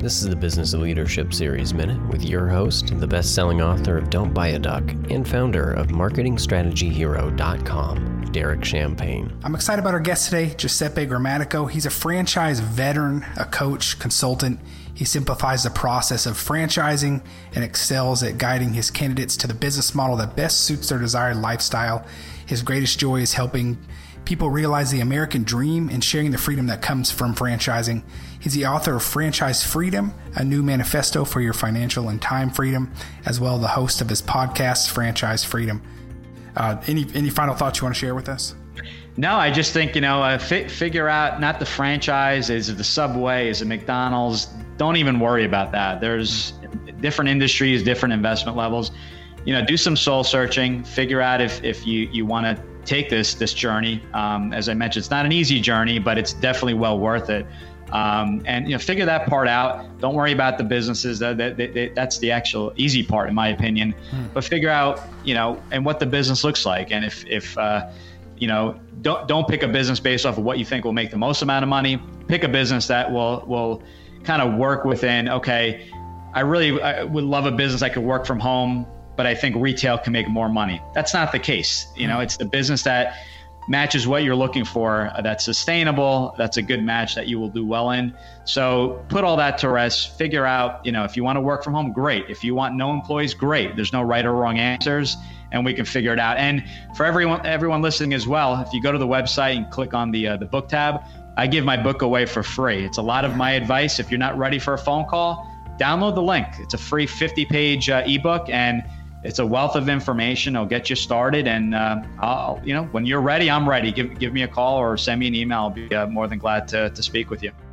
This is the Business of Leadership Series Minute with your host, the best-selling author of Don't Buy a Duck and founder of MarketingStrategyHero.com, Derek Champagne. I'm excited about our guest today, Giuseppe Grammatico. He's a franchise veteran, a coach, consultant. He simplifies the process of franchising and excels at guiding his candidates to the business model that best suits their desired lifestyle. His greatest joy is helping people realize the American dream and sharing the freedom that comes from franchising. He's the author of Franchise Freedom, a new manifesto for your financial and time freedom, as well as the host of his podcast, Franchise Freedom. Any final thoughts you want to share with us? No, I just think, figure out not the franchise, is it the Subway, is it McDonald's? Don't even worry about that. There's different industries, different investment levels. Do some soul searching, figure out if you want to take this journey. As I mentioned, it's not an easy journey, but it's definitely well worth it. And figure that part out. Don't worry about the businesses. That's the actual easy part, in my opinion. But figure out, and what the business looks like. And if don't pick a business based off of what you think will make the most amount of money. Pick a business that will kind of work within, okay, I would love a business I could work from home, but I think retail can make more money. That's not the case. It's the business that matches what you're looking for, that's sustainable, that's a good match that you will do well in. So put all that to rest, figure out, if you want to work from home, great. If you want no employees, great. There's no right or wrong answers, and we can figure it out. And for everyone listening as well, if you go to the website and click on the book tab, I give my book away for free. It's a lot of my advice. If you're not ready for a phone call, download the link. It's a free 50-page ebook, and it's a wealth of information. It'll get you started, and when you're ready, I'm ready. Give me a call or send me an email. I'll be more than glad to speak with you.